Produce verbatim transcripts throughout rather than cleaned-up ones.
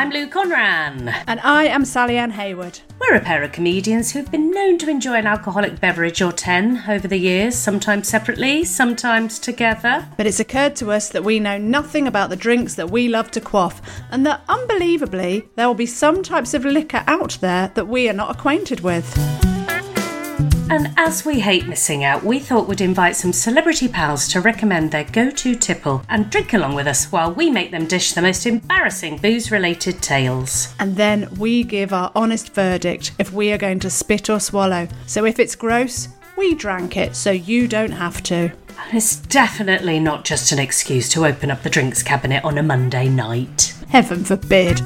I'm Lou Conran. And I am Sally Ann Hayward. We're a pair of comedians who've been known to enjoy an alcoholic beverage or ten over the years, sometimes separately, sometimes together. But it's occurred to us that we know nothing about the drinks that we love to quaff, and that, unbelievably, there will be some types of liquor out there that we are not acquainted with. And as we hate missing out, we thought we'd invite some celebrity pals to recommend their go-to tipple and drink along with us while we make them dish the most embarrassing booze-related tales. And then we give our honest verdict if we are going to spit or swallow. So if it's gross, we drank it so you don't have to. And it's definitely not just an excuse to open up the drinks cabinet on a Monday night. Heaven forbid.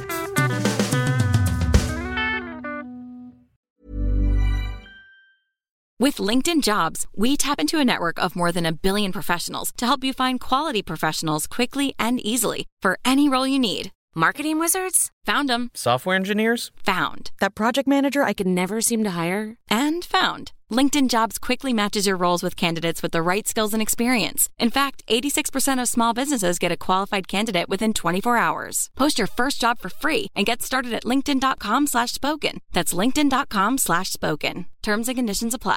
With LinkedIn Jobs, we tap into a network of more than a billion professionals to help you find quality professionals quickly and easily for any role you need. Marketing wizards? Found them. Software engineers? Found. That project manager I could never seem to hire? And found. LinkedIn Jobs quickly matches your roles with candidates with the right skills and experience. In fact, eighty-six percent of small businesses get a qualified candidate within twenty-four hours. Post your first job for free and get started at linkedin.com slash spoken. That's linkedin.com slash spoken. Terms and conditions apply.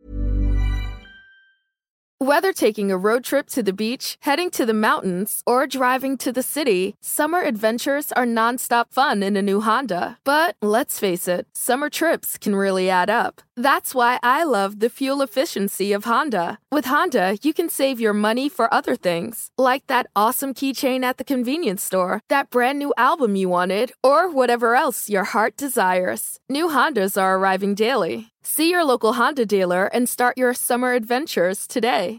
Whether taking a road trip to the beach, heading to the mountains, or driving to the city, summer adventures are nonstop fun in a new Honda. But let's face it, summer trips can really add up. That's why I love the fuel efficiency of Honda. With Honda, you can save your money for other things, like that awesome keychain at the convenience store, that brand new album you wanted, or whatever else your heart desires. New Hondas are arriving daily. See your local Honda dealer and start your summer adventures today.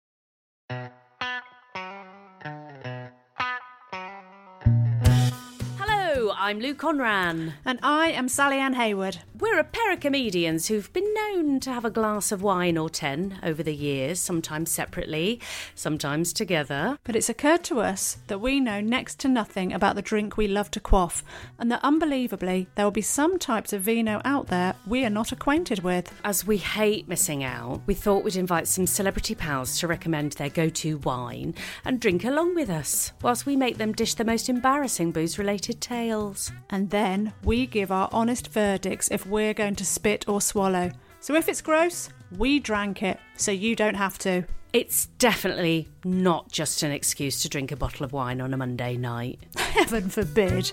Hello, I'm Lou Conran. And I am Sally Ann Hayward. We're a pair of comedians who've been known to have a glass of wine or ten over the years, sometimes separately, sometimes together. But it's occurred to us that we know next to nothing about the drink we love to quaff, and that unbelievably there will be some types of vino out there we are not acquainted with. As we hate missing out, we thought we'd invite some celebrity pals to recommend their go-to wine and drink along with us, whilst we make them dish the most embarrassing booze-related tales. And then we give our honest verdicts if we're going to spit or swallow. So if it's gross, we drank it so you don't have to. It's definitely not just an excuse to drink a bottle of wine on a Monday night. Heaven forbid.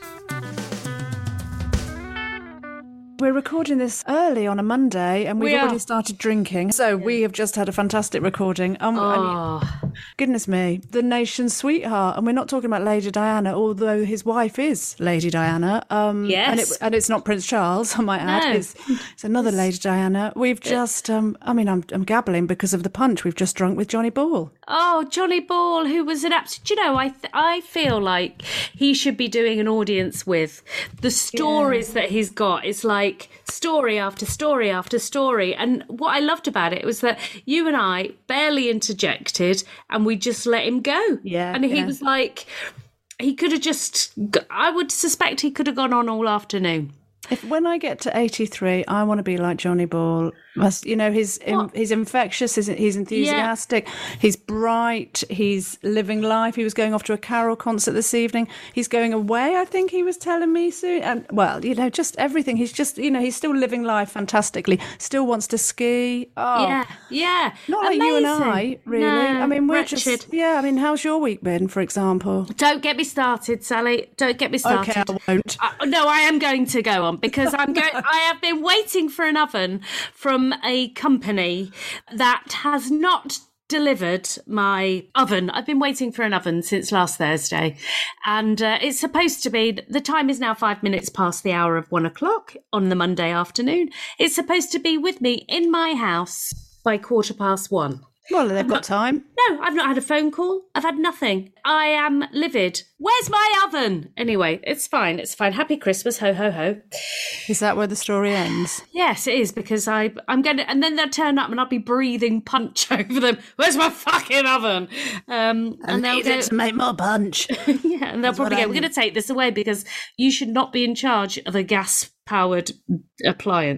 We're recording this early on a Monday and we've We already are. started drinking. So we have just had a fantastic recording. Um, Oh. and, goodness me, the nation's sweetheart. And we're not talking about Lady Diana, although his wife is Lady Diana. Um, Yes. And, it, and it's not Prince Charles, I might add. No. It's, it's another Lady Diana. We've just, um, I mean, I'm, I'm gabbling because of the punch we've just drunk with Johnny Ball. Oh, Johnny Ball, who was an absolute... Do you know, I th- I feel like he should be doing an audience with the stories that he's got. It's like story after story after story. And what I loved about it was that you and I barely interjected and we just let him go. Yeah, And he yeah. was like... He could have just... I would suspect he could have gone on all afternoon. If when I get to eighty-three, I want to be like Johnny Ball. Must you know he's in, he's infectious. He's, he's enthusiastic. He's bright. He's living life. He was going off to a Carol concert this evening. He's going away. I think he was telling me soon. And well, you know, just everything. He's just you know he's still living life fantastically. Still wants to ski. Oh, Yeah, yeah. not like you and I, Amazing. really. No, I mean, we're wretched. just yeah. I mean, how's your week been, for example? Don't get me started, Sally. Don't get me started. Okay, I won't. Uh, no, I am going to go on because I'm going. I have been waiting for an oven from a company that has not delivered my oven. I've been waiting for an oven since last Thursday, and uh, it's supposed to be. The time is now five minutes past the hour of one o'clock on the Monday afternoon. It's supposed to be with me in my house by quarter past one. Well, they've got time. No, I've not had a phone call. I've had nothing. I am livid. Where's my oven? Anyway, it's fine. It's fine. Happy Christmas. Ho, ho, ho. Is that where the story ends? Yes, it is, because I, I'm going to... And then they'll turn up and I'll be breathing punch over them. Where's my fucking oven? Um, and they'll go, to make more punch. yeah, and they'll probably what I go, we're need. going to take this away because you should not be in charge of a gas-powered appliance.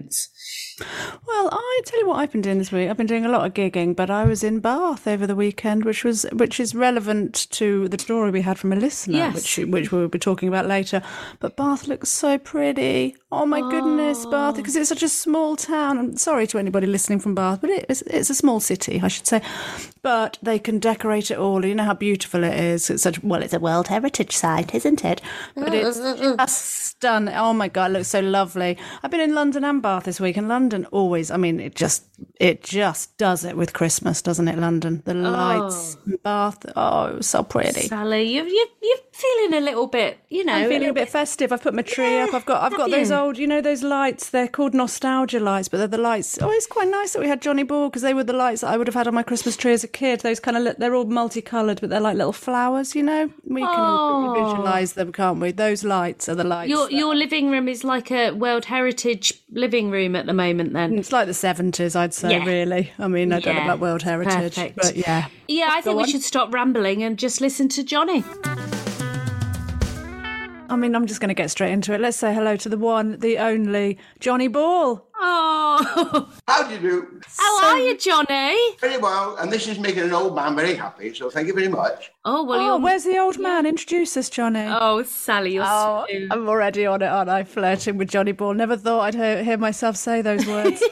Well, I tell you what I've been doing this week. I've been doing a lot of gigging, but I was in Bath over the weekend, which was which is relevant to the story we had from a listener, Yes. which which we'll be talking about later. But Bath looks so pretty. Oh my oh. goodness, Bath, because it's such a small town. I'm sorry to anybody listening from Bath, but it is, it's a small city, I should say. But they can decorate it all. You know how beautiful it is. It's such well, it's a World Heritage Site, isn't it? But it's just stunning. Oh my God, it looks so lovely. I've been in London and Bath this week, and London always, I mean, it just it just does it with Christmas, doesn't it, London? The lights, oh. Bath, oh, it was so pretty. Sally, you, you, you're feeling a little bit, you know. I'm feeling a, a bit, bit festive. I've put my tree yeah, up. I've got I've got those you? old, you know, those lights, they're called nostalgia lights, but they're the lights. Oh, it's quite nice that we had Johnny Ball, because they were the lights that I would have had on my Christmas tree as a kid. Those kind of, they're all multicoloured, but they're like little flowers, you know. We can oh. all visualise them, can't we? Those lights are the lights. Your, that... your living room is like a World Heritage living room at the moment, then? It's like the seventies, I'd say, yeah. really. I mean, I yeah. don't know about World Heritage, Perfect. but yeah. Yeah, I think Go we on. should stop rambling and just listen to Johnny. I mean, I'm just going to get straight into it. Let's say hello to the one, the only, Johnny Ball. Oh, how do you do? How So- are you, Johnny? Very well, and this is making an old man very happy, so thank you very much. Oh, well, Oh, you're... where's the old man? Introduce us, Johnny. Oh, Sally, you're Oh, so... I'm already on it, aren't I? Flirting with Johnny Ball. Never thought I'd hear, hear myself say those words.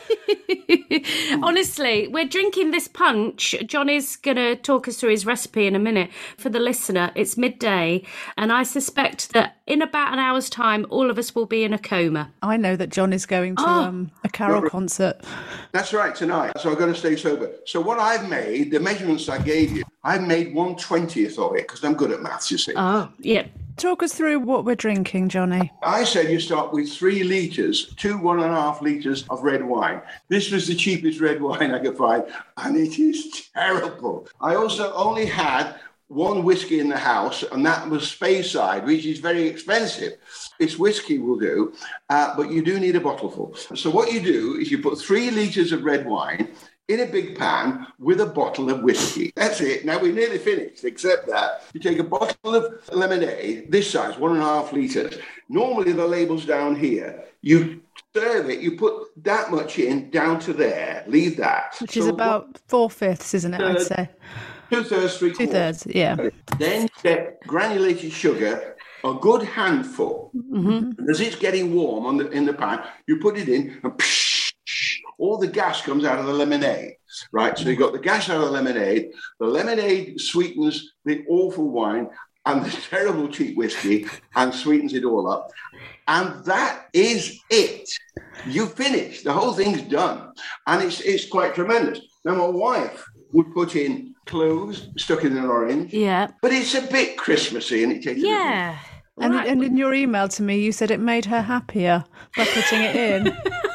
Honestly, we're drinking this punch. Johnny's going to talk us through his recipe in a minute. For the listener, it's midday, and I suspect that in about an hour's time, all of us will be in a coma. I know that John is going to Oh. um, a carol Well, concert. That's right, tonight, so I've got to stay sober. So what I've made, the measurements I gave you, I've made one twentieth of it, because I'm good at maths, you see. Oh, yeah. Talk us through what we're drinking, Johnny. I said you start with three litres, two one and a half litres of red wine. This was the cheapest red wine I could find, and it is terrible. I also only had one whiskey in the house, and that was Speyside, which is very expensive. It's whiskey will do, uh, but you do need a bottle full. So what you do is you put three litres of red wine in a big pan with a bottle of whiskey. That's it. Now we're nearly finished, except that you take a bottle of lemonade, this size, one and a half litres. Normally the label's down here. You serve it, you put that much in down to there, leave that. Which is So about four-fifths, isn't it, I'd Third. say? Two-thirds, three-quarters. Two-thirds, yeah. Then you get granulated sugar, a good handful. Mm-hmm. As it's getting warm on the, in the pan, you put it in and psh, all the gas comes out of the lemonade, right? So you've got the gas out of the lemonade. The lemonade sweetens the awful wine and the terrible cheap whiskey and sweetens it all up. And that is it. You finish. The whole thing's done. And it's it's quite tremendous. Now, my wife would put in cloves stuck in an orange. Yeah. But it's a bit Christmassy and it tastes a bit Yeah. And, Right. and in your email to me, you said it made her happier by putting it in.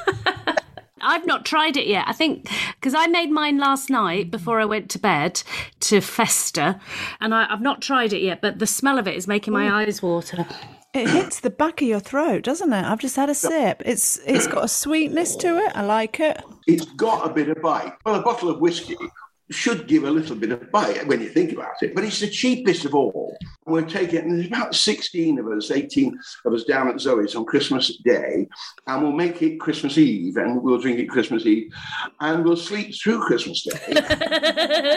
I've not tried it yet. I think because I made mine last night before I went to bed to fester, and I, I've not tried it yet, but the smell of it is making my eyes water. It hits the back of your throat, doesn't it? I've just had a sip. It's It's got a sweetness to it. I like it. It's got a bit of bite. Well, a bottle of whiskey should give a little bit of bite when you think about it, but it's the cheapest of all. We'll take it, and there's about sixteen of us, eighteen of us down at Zoe's on Christmas Day, and we'll make it Christmas Eve, and we'll drink it Christmas Eve, and we'll sleep through Christmas Day.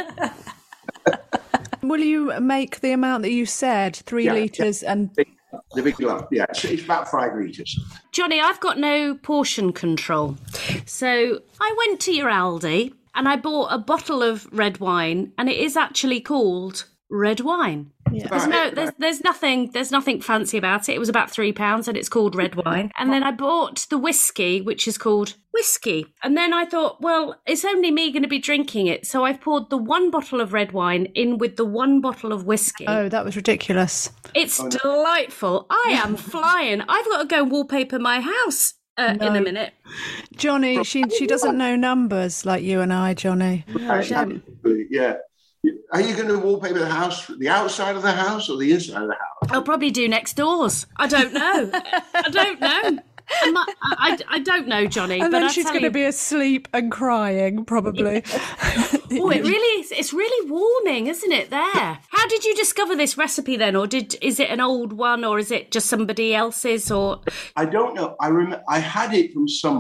Will you make the amount that you said, three Yeah, litres and... The big lump, yeah, it's, it's about five litres. Johnny, I've got no portion control. So I went to your Aldi and I bought a bottle of red wine, and it is actually called red wine. Yeah. There's no, there's, there's nothing, there's nothing fancy about it. It was about three pounds, and it's called red wine. And then I bought the whiskey, which is called whiskey. And then I thought, well, it's only me going to be drinking it, so I've poured the one bottle of red wine in with the one bottle of whiskey. Oh, that was ridiculous. It's delightful. I am flying. I've got to go wallpaper my house uh, in a minute. Johnny, she she doesn't know numbers like you and I, Johnny. I don't. Yeah. Are you going to wallpaper the house, the outside of the house or the inside of the house? I'll probably do next doors. I don't know. I don't know. I'm not- I, I, I don't know, Johnny. And but then I'll she's tell going to you- be asleep and crying, probably. Oh, it really is. It's really warming, isn't it? There. How did you discover this recipe then, or did is it an old one, or is it just somebody else's? Or I don't know. I remember I had it from somebody.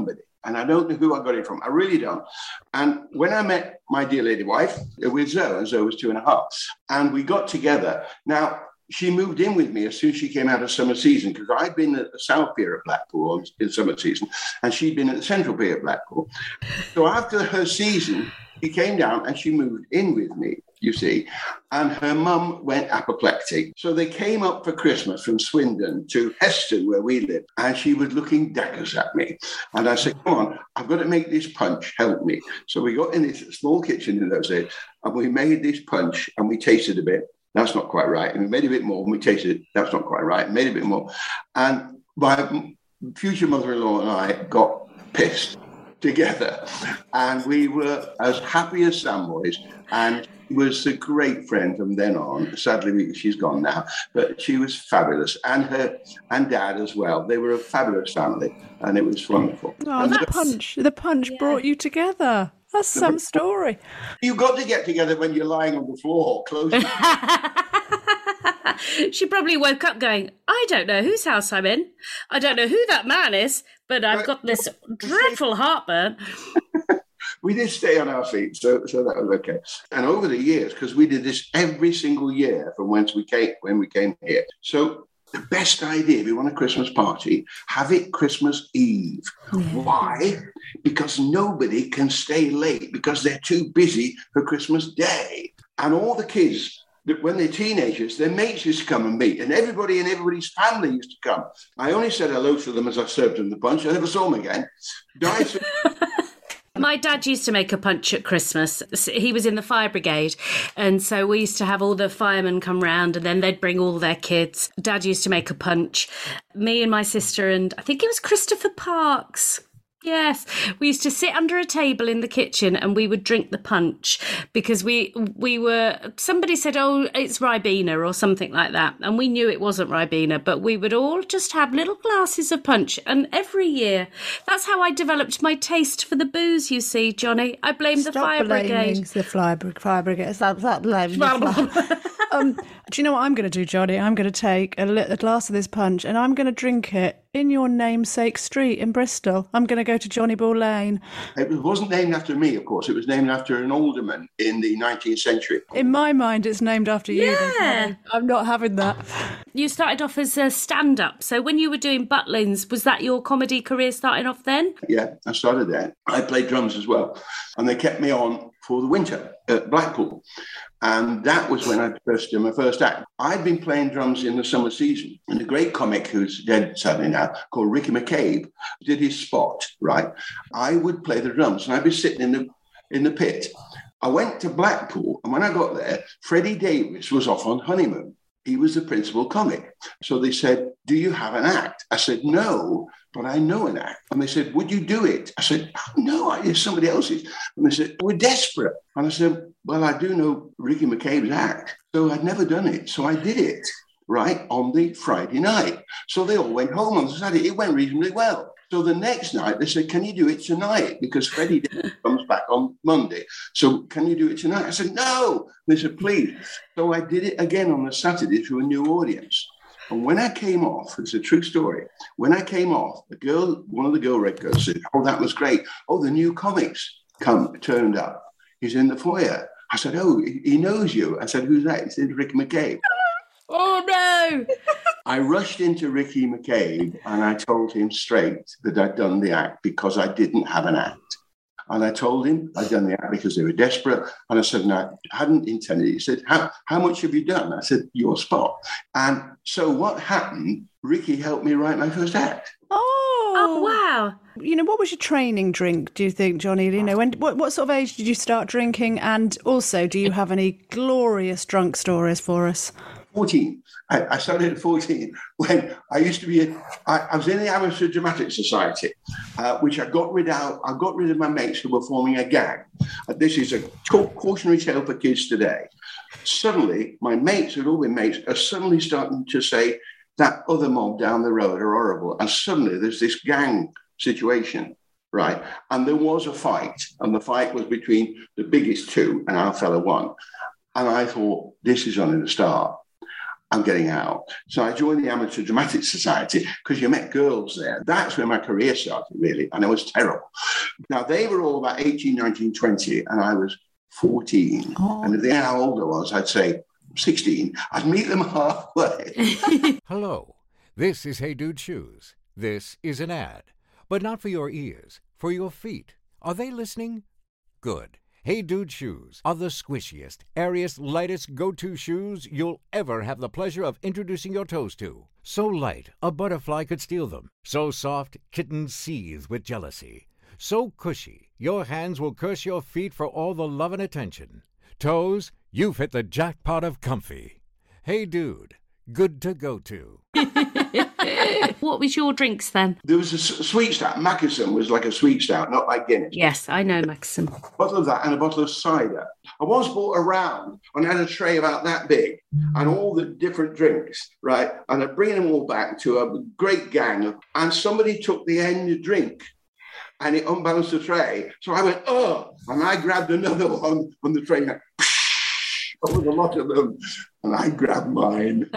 And I don't know who I got it from. I really don't. And when I met my dear lady wife with Zoe, and Zoe was two and a half, and we got together. Now, she moved in with me as soon as she came out of summer season, because I'd been at the South Pier at Blackpool in summer season, and she'd been at the Central Pier at Blackpool. So after her season, she came down and she moved in with me, you see, and her mum went apoplectic. So they came up for Christmas from Swindon to Heston, where we live, and she was looking daggers at me. And I said, come on, I've got to make this punch, help me. So we got in this small kitchen in those days, and we made this punch, and we tasted a bit. That's not quite right. And we made a bit more, and we tasted it. That's not quite right. Made a bit more. And my future mother-in-law and I got pissed together, and we were as happy as sandboys. And she was a great friend from then on. Sadly, she's gone now, but she was fabulous, and her and Dad as well. They were a fabulous family, and it was wonderful. Oh, and the the, punch! The punch yeah. brought you together. That's the, some story. You got to get together when you're lying on the floor, close. She probably woke up going, I don't know whose house I'm in. I don't know who that man is, but I've got this dreadful heartburn. We did stay on our feet, so so that was okay. And over the years, because we did this every single year from whence we came when we came here. So the best idea, if you want a Christmas party, have it Christmas Eve. Yeah. Why? Because nobody can stay late because they're too busy for Christmas Day. And all the kids, when they're teenagers, their mates used to come and meet, and everybody in everybody's family used to come. I only said hello to them as I served them the punch. I never saw them again. Died. My dad used to make a punch at Christmas. He was in the fire brigade, and so we used to have all the firemen come round, and then they'd bring all their kids. Dad used to make a punch. Me and my sister, and I think it was Christopher Parks. Yes, we used to sit under a table in the kitchen and we would drink the punch because we we were, somebody said, oh, it's Ribena or something like that. And we knew it wasn't Ribena, but we would all just have little glasses of punch. And every year, that's how I developed my taste for the booze, you see, Johnny. I blame Stop the fire brigade. the fire, fire brigade. Stop, stop blaming the fire. um, do you know what I'm going to do, Johnny? I'm going to take a, li- a glass of this punch and I'm going to drink it in your namesake street in Bristol. I'm going to go to Johnny Ball Lane. It wasn't named after me, of course. It was named after an alderman in the nineteenth century. In my mind, it's named after you. Yeah. I'm not having that. You started off as a stand-up. So when you were doing Butlins, was that your comedy career starting off then? Yeah, I started there. I played drums as well. And they kept me on for the winter at Blackpool. And that was when I first did my first act. I'd been playing drums in the summer season. And a great comic who's dead sadly now, called Ricky McCabe, did his spot, right? I would play the drums and I'd be sitting in the in the pit. I went to Blackpool, and when I got there, Freddie Davis was off on honeymoon. He was the principal comic. So they said, do you have an act? I said, no, but I know an act. And they said, would you do it? I said, no, it's somebody else's. And they said, we're desperate. And I said, well, I do know Ricky McCabe's act. So I'd never done it. So I did it, right, on the Friday night. So they all went home on the Saturday. It went reasonably well. So the next night, they said, can you do it tonight? Because Freddie comes back on Monday. So can you do it tonight? I said, no. They said, please. So I did it again on the Saturday to a new audience. And when I came off, it's a true story. When I came off, the girl, one of the girl rec girls said, oh, that was great. Oh, the new comics come turned up. He's in the foyer. I said, oh, he knows you. I said, who's that? He said, Ricky McCabe. Oh, no. I rushed into Ricky McCabe and I told him straight that I'd done the act because I didn't have an act. And I told him I'd done the act because they were desperate. And I said, no, I hadn't intended it. He said, how, how much have you done? I said, your spot. And so what happened, Ricky helped me write my first act. Oh, oh wow. You know, what was your training drink, do you think, Johnny? You know, when what, what sort of age did you start drinking? And also, do you have any glorious drunk stories for us? fourteen. I, I started at fourteen when I used to be, a, I, I was in the Amateur Dramatic Society, uh, which I got rid of. I got rid of my mates who were forming a gang. Uh, this is a cautionary tale for kids today. Suddenly, my mates, who'd all been mates, are suddenly starting to say that other mob down the road are horrible. And suddenly there's this gang situation, right? And there was a fight, and the fight was between the biggest two, and our fellow one. And I thought, this is only the start. I'm getting out. So I joined the Amateur Dramatic Society because you met girls there. That's where my career started, really. And it was terrible. Now, they were all about eighteen, nineteen, twenty, and I was fourteen. Oh. And if they knew how old I was, I'd say sixteen. I'd meet them halfway. Hello. This is Hey Dude Shoes. This is an ad. But not for your ears, for your feet. Are they listening? Good. Hey Dude Shoes are the squishiest, airiest, lightest go-to shoes you'll ever have the pleasure of introducing your toes to. So light, a butterfly could steal them. So soft, kittens seethe with jealousy. So cushy, your hands will curse your feet for all the love and attention. Toes, you've hit the jackpot of comfy. Hey Dude, good to go to. What was your drinks then? There was a sweet stout. Mackeson was like a sweet stout, not like Guinness. Yes, I know Mackeson. A bottle of that and a bottle of cider. I once bought a round and had a tray about that big and all the different drinks, right? And I bring them all back to a great gang. And somebody took the end drink and it unbalanced the tray. So I went, oh, and I grabbed another one from the tray. Like, there was a lot of them. And I grabbed mine.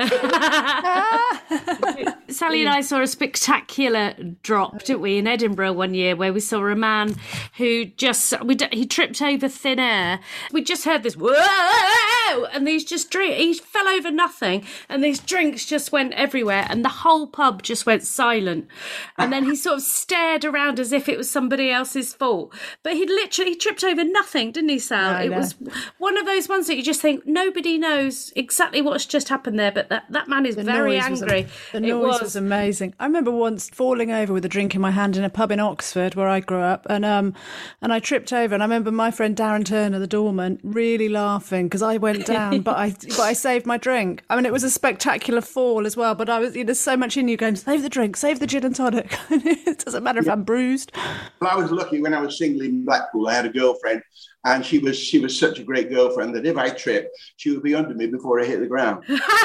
Sally and I saw a spectacular drop, didn't we, in Edinburgh one year, where we saw a man who just, we, he tripped over thin air. We just heard this, whoa, and these just drink, he fell over nothing, and these drinks just went everywhere, and the whole pub just went silent. And then he sort of stared around as if it was somebody else's fault. But he literally tripped over nothing, didn't he, Sal? No, it no. was one of those ones that you just think, nobody knows exactly what's just happened there, but that, that man is The very noise was angry. am- the It noise was. was. amazing. I remember once falling over with a drink in my hand in a pub in Oxford where I grew up, and um, and I tripped over. And I remember my friend Darren Turner, the doorman, really laughing because I went down, but I but I saved my drink. I mean, it was a spectacular fall as well. But I was, you know, there's so much in you going, save the drink, save the gin and tonic. It doesn't matter if I'm bruised. Well, I was lucky when I was single in Blackpool. I had a girlfriend, and she was she was such a great girlfriend that if I tripped, she would be under me before I hit the ground.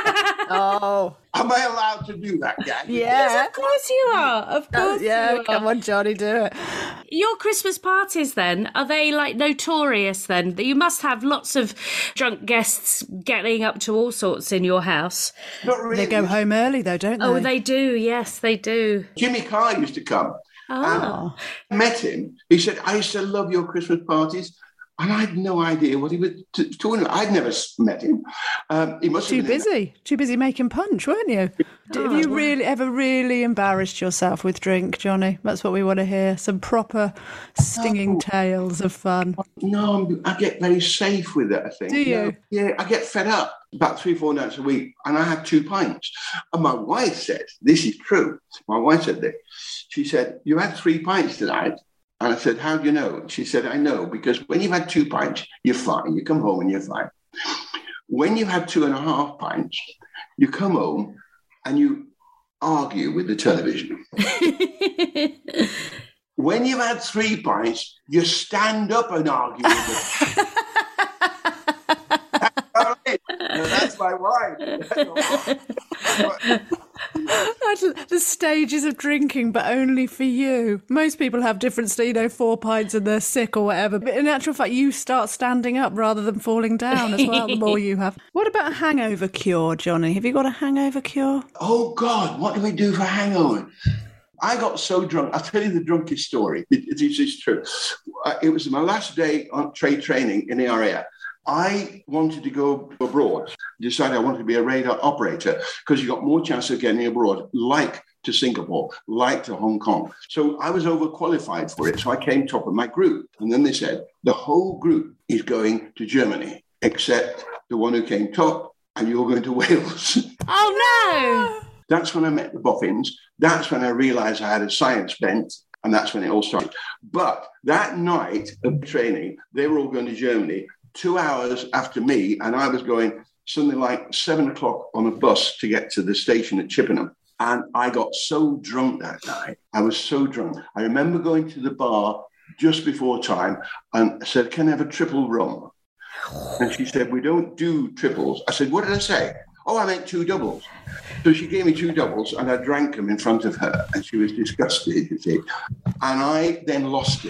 Oh, Am I allowed to do that, gang? yeah. Of course you are. Of course Yeah, you are. come on, Johnny, do it. Your Christmas parties then, are they like notorious then? That you must have lots of drunk guests getting up to all sorts in your house. Not really. They go home early though, don't they? Oh, they do. Yes, they do. Jimmy Carr used to come. Oh. I met him. He said, I used to love your Christmas parties. And I had no idea what he was t- talking about. I'd never met him. Um, he must Too have been busy. Too busy making punch, weren't you? Have you really ever really embarrassed yourself with drink, Johnny? That's what we want to hear. Some proper stinging Oh. tales of fun. No, I'm, I get very safe with it, I think. Do you? No, yeah, I get fed up about three, four nights a week, and I had two pints. And my wife said, this is true. My wife said this. She said, you had three pints tonight. And I said, how do you know? She said, I know, because when you've had two pints, you're fine. You come home and you're fine. When you've had two and a half pints, you come home and you argue with the television. When you've had three pints, you stand up and argue with it. That's my wife. The stages of drinking, but only for you. Most people have different, you know, four pints and they're sick or whatever. But in actual fact, you start standing up rather than falling down as well, the more you have. What about a hangover cure, Johnny? Have you got a hangover cure? Oh, God, what do we do for hangover? I got so drunk. I'll tell you the drunkest story. It, it, it is true. Uh, it was my last day on trade training in the R A F. I wanted to go abroad, decided I wanted to be a radar operator because you got more chance of getting abroad, like to Singapore, like to Hong Kong. So I was overqualified for it. So I came top of my group. And then they said, the whole group is going to Germany, except the one who came top, and you're going to Wales. Oh, no. That's when I met the Boffins. That's when I realized I had a science bent. And that's when it all started. But that night of training, they were all going to Germany. Two hours after me, and I was going something like seven o'clock on a bus to get to the station at Chippenham. And I got so drunk that night. I was so drunk. I remember going to the bar just before time and I said, can I have a triple rum? And she said, we don't do triples. I said, what did I say? Oh, I meant two doubles. So she gave me two doubles and I drank them in front of her and she was disgusted, you see. And I then lost it.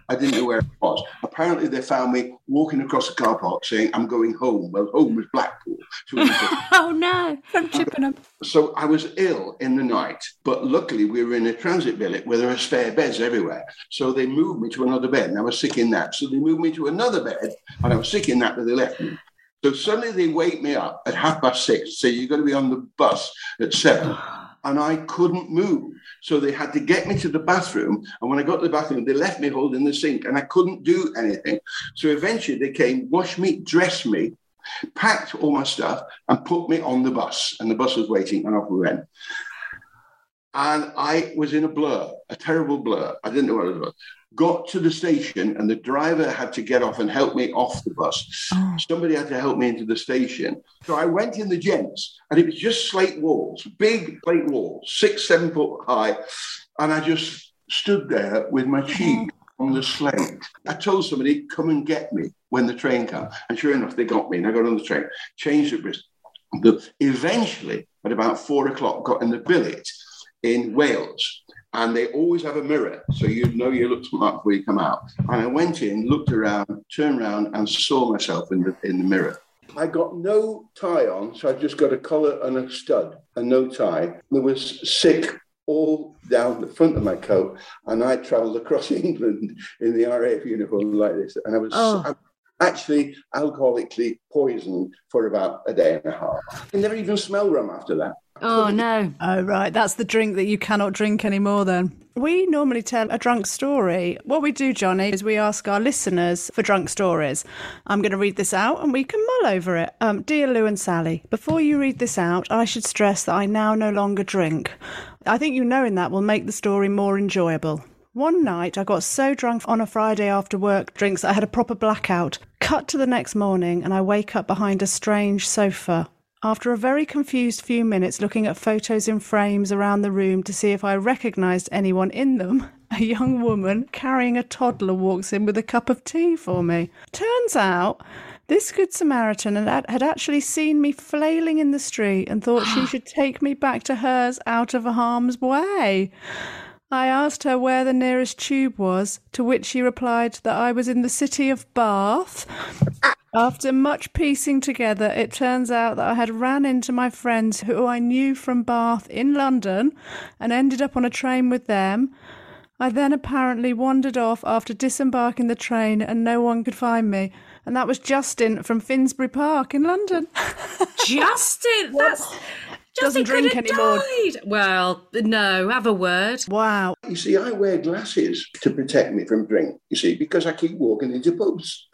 I didn't know where I was. Apparently, they found me walking across the car park saying, I'm going home. Well, home was Blackpool. So, oh, no, from Chippenham. So I was ill in the night, but luckily we were in a transit billet where there were spare beds everywhere. So they moved me to another bed, and I was sick in that. So they moved me to another bed, and I was sick in that, but they left me. So suddenly they wake me up at half past six, say you're going to be on the bus at seven. And I couldn't move. So they had to get me to the bathroom. And when I got to the bathroom, they left me holding the sink and I couldn't do anything. So eventually they came, washed me, dressed me, packed all my stuff and put me on the bus. And the bus was waiting and off we went. And I was in a blur, a terrible blur. I didn't know what it was. Got to the station and the driver had to get off and help me off the bus. Oh. Somebody had to help me into the station. So I went in the gents and it was just slate walls, big slate walls, six, seven foot high. And I just stood there with my cheek on the slate. I told somebody, come and get me when the train comes. And sure enough, they got me and I got on the train, changed at Bristol. The, eventually, at about four o'clock, got in the billet in Wales. And they always have a mirror, so you know you look smart before you come out. And I went in, looked around, turned around, and saw myself in the in the mirror. I got no tie on, so I just got a collar and a stud and no tie. There was sick all down the front of my coat, and I travelled across England in the R A F uniform like this. And I was oh. actually alcoholically poisoned for about a day and a half. I never even smelled rum after that. Oh, no. Oh, right. That's the drink that you cannot drink anymore then. We normally tell a drunk story. What we do, Johnny, is we ask our listeners for drunk stories. I'm going to read this out and we can mull over it. Um, Dear Lou and Sally, before you read this out, I should stress that I now no longer drink. I think you knowing that will make the story more enjoyable. One night, I got so drunk on a Friday after work drinks I had a proper blackout. Cut to the next morning and I wake up behind a strange sofa. After a very confused few minutes looking at photos in frames around the room to see if I recognised anyone in them, a young woman carrying a toddler walks in with a cup of tea for me. Turns out this Good Samaritan had, had actually seen me flailing in the street and thought she should take me back to hers out of harm's way. I asked her where the nearest tube was, to which she replied that I was in the city of Bath. After much piecing together, it turns out that I had ran into my friends who I knew from Bath in London and ended up on a train with them. I then apparently wandered off after disembarking the train and no one could find me. And that was Justin from Finsbury Park in London. Justin? That's... Doesn't drink anymore. Died. Well, no, have a word. Wow. You see, I wear glasses to protect me from drink, you see, because I keep walking into pubs.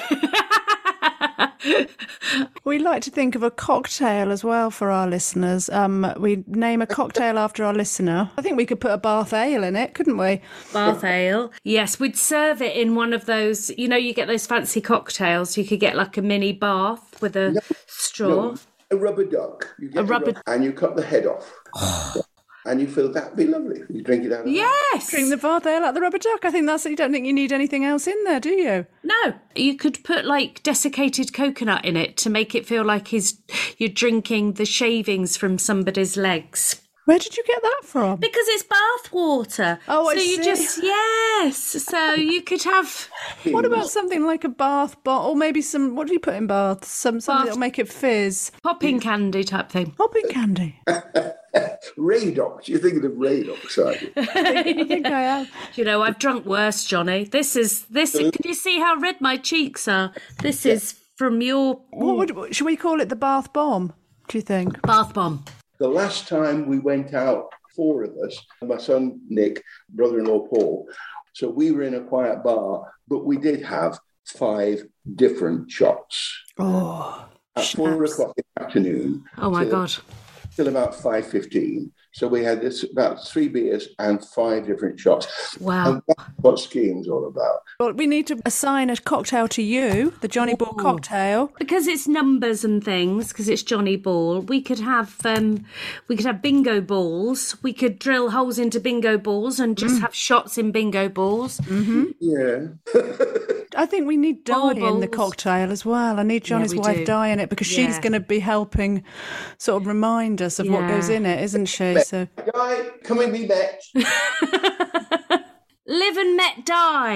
We like to think of a cocktail as well for our listeners. Um, we name a cocktail after our listener. I think we could put a Bath ale in it, couldn't we? Bath ale. Yes, we'd serve it in one of those, you know, you get those fancy cocktails. You could get like a mini bath with a no, straw. No. A rubber duck. You get a rubber, rubber and you cut the head off. And you feel that'd be lovely. You drink it out of Yes. That. Drink the Bath ale out the rubber duck. I think that's, you don't think you need anything else in there, do you? No. You could put like desiccated coconut in it to make it feel like his, you're drinking the shavings from somebody's legs. Where did you get that from? Because it's bath water. Oh, I so see. you just, yes. So you could have... What about something like a bath bottle? Or maybe some, what do you put in baths? Some, something that'll make it fizz. Popping candy type thing. Popping candy. Radox. You're thinking of Radox, aren't you? I think, I think I am. You know, I've drunk worse, Johnny. This is, this. Can you see how red my cheeks are? This yeah. is from your... What would, should we call it the bath bomb, do you think? Bath bomb. The last time we went out, four of us, my son Nick, brother-in-law Paul, so we were in a quiet bar, but we did have five different shots. Oh, At snaps. four o'clock in the afternoon. Oh, my till, God. Till about five fifteen. So we had this about three beers and five different shots. Wow. And that's what skiing's all about. Well, we need to assign a cocktail to you, the Johnny Ball Ooh. cocktail. Because it's numbers and things, because it's Johnny Ball, we could have um, we could have bingo balls. We could drill holes into bingo balls and just mm. have shots in bingo balls. Mm-hmm. Yeah. I think we need Di in the cocktail as well. I need Johnny's yeah, wife do. Di in it because yeah. she's going to be helping sort of remind us of yeah. what goes in it, isn't she? So, Di, come and be met. Live and met Di.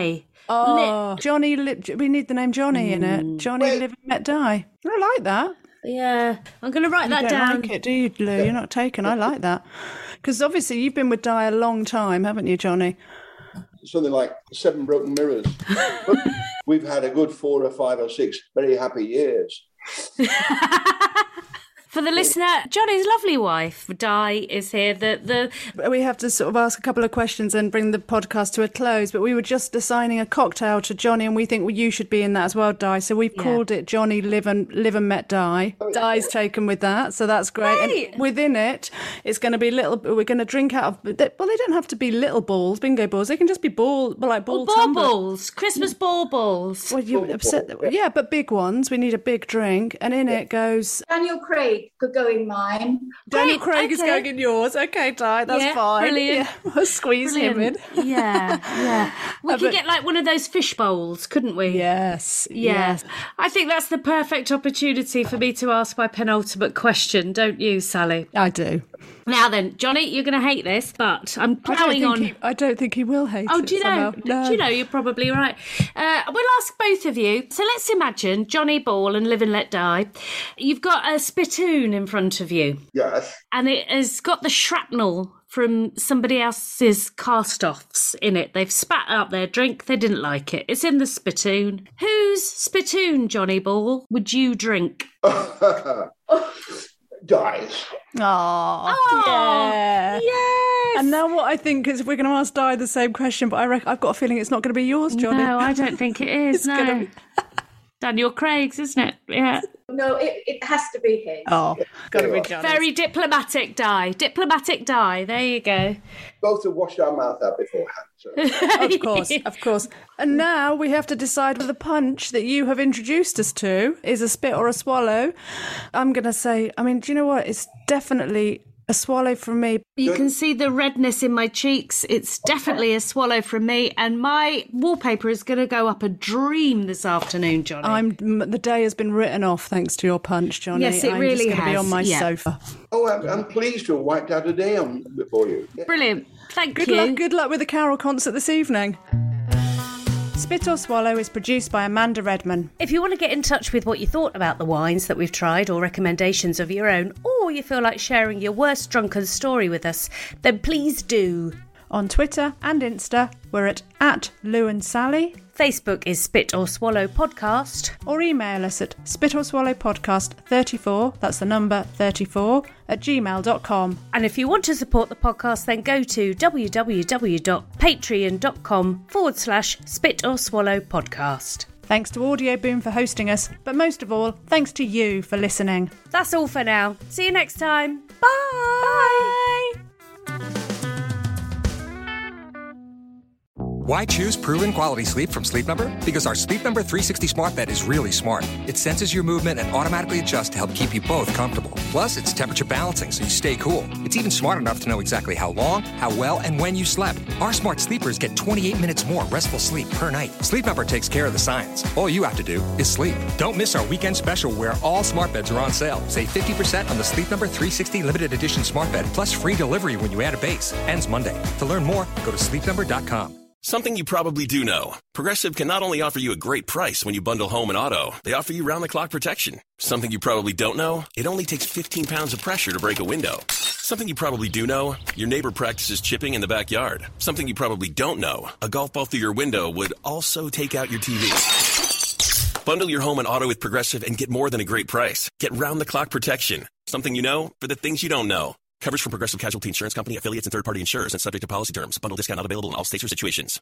Oh, Li- Johnny, Li- we need the name Johnny mm. in it. Johnny Wait. Live and Met Die. I like that. Yeah, I'm going to write You that don't down. like it, do you, Lou? You're not taken. I like that. Because obviously you've been with Di a long time, haven't you, Johnny? Something like seven broken mirrors. But we've had a good four or five or six very happy years. For the listener, Johnny's lovely wife, Di, is here. The the We have to sort of ask a couple of questions and bring the podcast to a close, but we were just assigning a cocktail to Johnny and we think, well, you should be in that as well, Di. So we've Yeah. called it Johnny Live and, Live and Met Di. Di's taken with that, so that's great. Right. And within it, it's going to be little, we're going to drink out of, well, they don't have to be little balls, bingo balls. They can just be ball, like ball ball tumbler. balls, Christmas balls. Well, you upset, yeah, but big ones. We need a big drink, and in it goes. Daniel Craig could go in mine. Daniel Great, Craig is okay. going in yours. Okay, Di, that's Yeah, fine. brilliant. Yeah, we'll squeeze Brilliant. him in. Yeah, yeah. We Uh, could but- get like one of those fish bowls, couldn't we? Yes. Yeah. Yes. I think that's the perfect opportunity for me to ask my penultimate question, don't you, Sally? I do. Now then, Johnny, you're going to hate this, but I'm I don't, ploughing think on. he, I don't think he will hate Oh, it do you know? somehow. No. Do you know? You're probably right. Uh, we'll ask both of you. So let's imagine Johnny Ball and Live and Let Die. You've got a spittoon in front of you, Yes. and it has got the shrapnel from somebody else's cast-offs in it. They've spat out their drink. They didn't like it. It's in the spittoon. Whose spittoon, Johnny Ball, would you drink? Dies. Aw, Oh, yeah. yes. And now what I think is we're going to ask Di the same question, but I reckon I've got a feeling it's not going to be yours, Johnny. No, I don't think it is. It's no. gonna be- Daniel Craig's, isn't it? Yeah. No, it, it has to be his. Oh, got to be Johnny. Very diplomatic, Di. Diplomatic Di. There you go. Both have washed our mouth out beforehand. So. Of course, of course. And now we have to decide whether the punch that you have introduced us to is a spit or a swallow. I'm going to say, I mean, do you know what? It's definitely a swallow from me. You can see the redness in my cheeks. It's definitely a swallow from me. And my wallpaper is going to go up a dream this afternoon, Johnny. I'm the day has been written off thanks to your punch, Johnny. Yes, it I'm really just going to be has, on my yeah. sofa. Oh, I'm, I'm pleased to have wiped out a day on before you. Yeah. Brilliant. Thank Good you. luck, good luck with the Carol concert this evening. Spit or Swallow is produced by Amanda Redman. If you want to get in touch with what you thought about the wines that we've tried or recommendations of your own, or you feel like sharing your worst drunken story with us, then please do. On Twitter and Insta, we're at, at Lou and Sally. Facebook is Spit or Swallow Podcast. Or email us at spit or swallow podcast thirty-four, that's the number thirty-four, at gmail dot com. And if you want to support the podcast, then go to www.patreon.com forward slash Spit or Swallow Podcast. Thanks to Audio Boom for hosting us, but most of all, thanks to you for listening. That's all for now. See you next time. Bye. Bye. Why choose proven quality sleep from Sleep Number? Because our Sleep Number three sixty smart bed is really smart. It senses your movement and automatically adjusts to help keep you both comfortable. Plus, it's temperature balancing so you stay cool. It's even smart enough to know exactly how long, how well, and when you slept. Our smart sleepers get twenty-eight minutes more restful sleep per night. Sleep Number takes care of the science. All you have to do is sleep. Don't miss our weekend special where all smart beds are on sale. Save fifty percent on the Sleep Number three sixty limited edition smart bed, plus free delivery when you add a base. Ends Monday. To learn more, go to sleep number dot com. Something you probably do know. Progressive can not only offer you a great price when you bundle home and auto, they offer you round-the-clock protection. Something you probably don't know, it only takes fifteen pounds of pressure to break a window. Something you probably do know, your neighbor practices chipping in the backyard. Something you probably don't know, a golf ball through your window would also take out your T V. Bundle your home and auto with Progressive and get more than a great price. Get round-the-clock protection. Something you know for the things you don't know. Coverage from Progressive Casualty Insurance Company, affiliates, and third-party insurers and subject to policy terms. Bundle discount not available in all states or situations.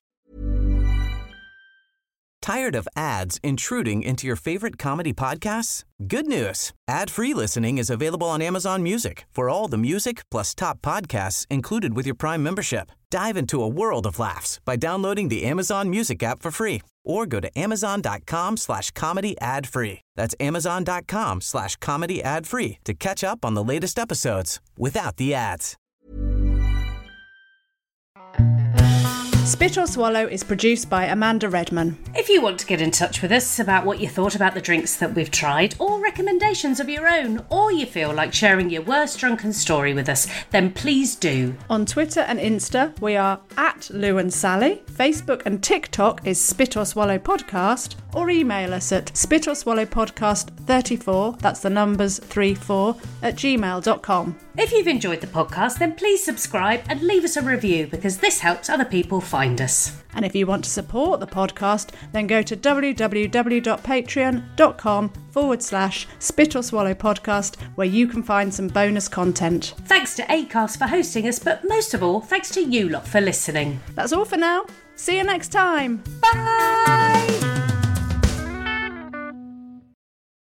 Tired of ads intruding into your favorite comedy podcasts? Good news. Ad-free listening is available on Amazon Music for all the music plus top podcasts included with your Prime membership. Dive into a world of laughs by downloading the Amazon Music app for free or go to amazon.com slash comedy ad free. That's amazon.com slash comedy ad free to catch up on the latest episodes without the ads. Spit or Swallow is produced by Amanda Redman. If you want to get in touch with us about what you thought about the drinks that we've tried, or recommendations of your own, or you feel like sharing your worst drunken story with us, then please do. On Twitter and Insta, we are at Lou and Sally. Facebook and TikTok is Spit or Swallow Podcast, or email us at spit or swallow podcast thirty-four, that's the numbers three four, at gmail dot com. If you've enjoyed the podcast, then please subscribe and leave us a review, because this helps other people find us. And if you want to support the podcast, then go to www.patreon.com forward slash Spit or Swallow Podcast, where you can find some bonus content. Thanks to Acast for hosting us, but most of all, thanks to you lot for listening. That's all for now. See you next time. Bye!